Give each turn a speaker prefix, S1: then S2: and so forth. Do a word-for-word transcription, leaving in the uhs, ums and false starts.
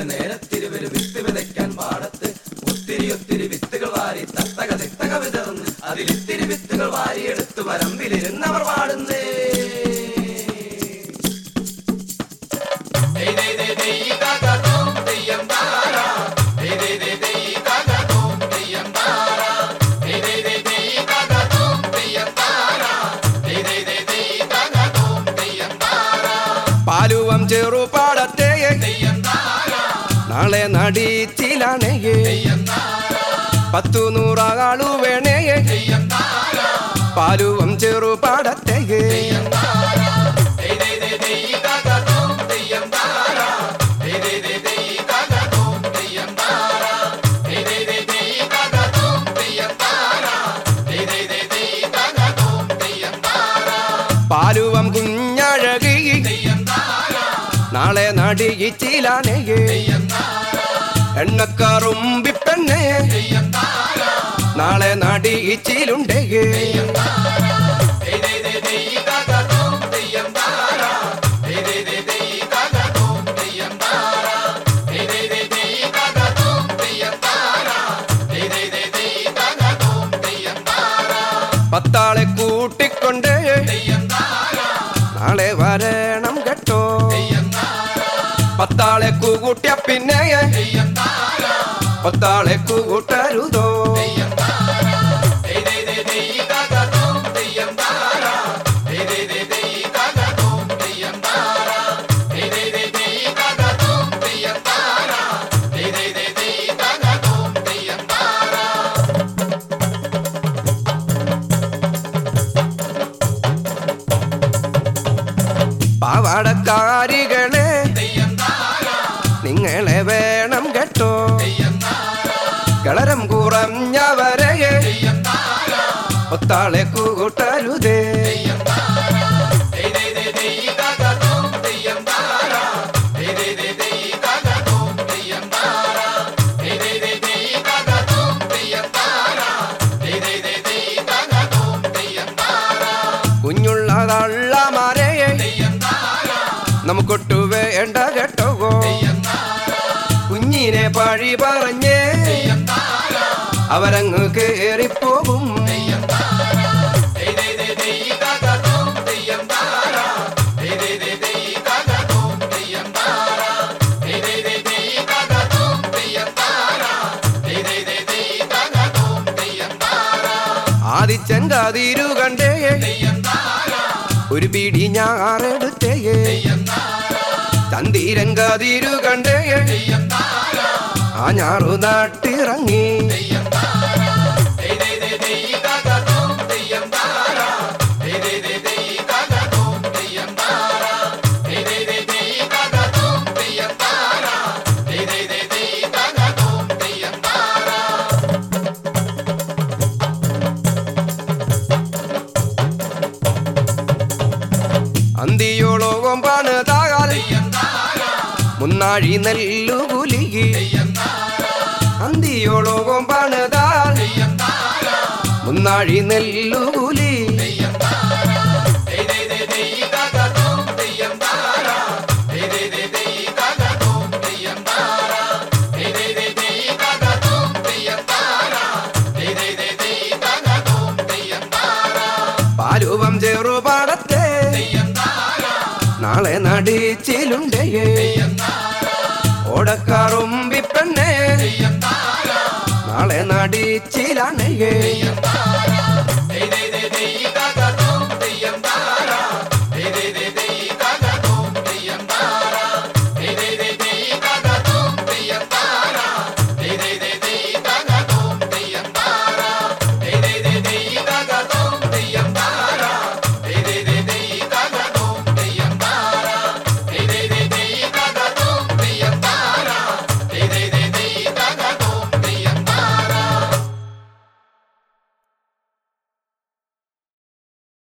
S1: ഒരു നേരത്തിരുവര് വിത്ത് വിതയ്ക്കാൻ പാടത്ത് ഒത്തിരി ഒത്തിരി വിത്തുകൾ വാരി തത്തക തിത്തക വിതർന്ന് അതിലിത്തിരി വിത്തുകൾ വാരിയെടുത്ത് വരമ്പിലിരുന്നവർ പാടുന്നേ.
S2: പാലുവം ചെറുപാടത്തെ നാളെ നടീച്ചിലാണേ പത്തു നൂറാളു വേണേ പാലുവം ചെറുപാടത്തെ പാലുവം കുഞ്ഞഴകി നാളെ നടീച്ചിലാണേ എണ്ണക്കാറുമ്പിപ്പെണ്ണേ നാളെ നടീച്ചിലുണ്ടേ. പത്താളെ കൂട്ടിക്കൊണ്ട് നാളെ വരണം കേട്ടോ. പത്താളെ കൂട്ടിയ പിന്നെ പത്താളെ കൂട്ടരുതോ. പാവാടക്കാരികളെ നിങ്ങളെ വേണം കേട്ടോ. കളരം കുറഞ്ഞവരെ ഒത്താളെ കൂട്ടരുതേ. കുഞ്ഞുള്ള തള്ളമാരെ നമുക്കൊട്ടു വേണ്ട കേട്ടോ. കുഞ്ഞിനെ പഴി പറഞ്ഞേ അവരങ്ങ് കേറിപ്പോകും. ആദിച്ചൻ കാതിരു കണ്ടേ ഒരു പിടി ഞാറെടുത്തേ. തന്തീരൻ കാതിരു കണ്ടേ ആ ഞാറു നാട്ടിറങ്ങി. അന്തിയോളോകം പണിതാൽ മുന്നാഴി നെല്ലുകുലികി. അന്തിയോളോകം പണിതാൽ മുന്നാഴി നെല്ലുകുലി. പാലുവം ചെറുപാടത്തെ നാളെ നടീച്ചിലുണ്ടേ ഓടക്കാറുമ്പിപ്പെണ്ണേ നാളെ നടീച്ചിലാണേ.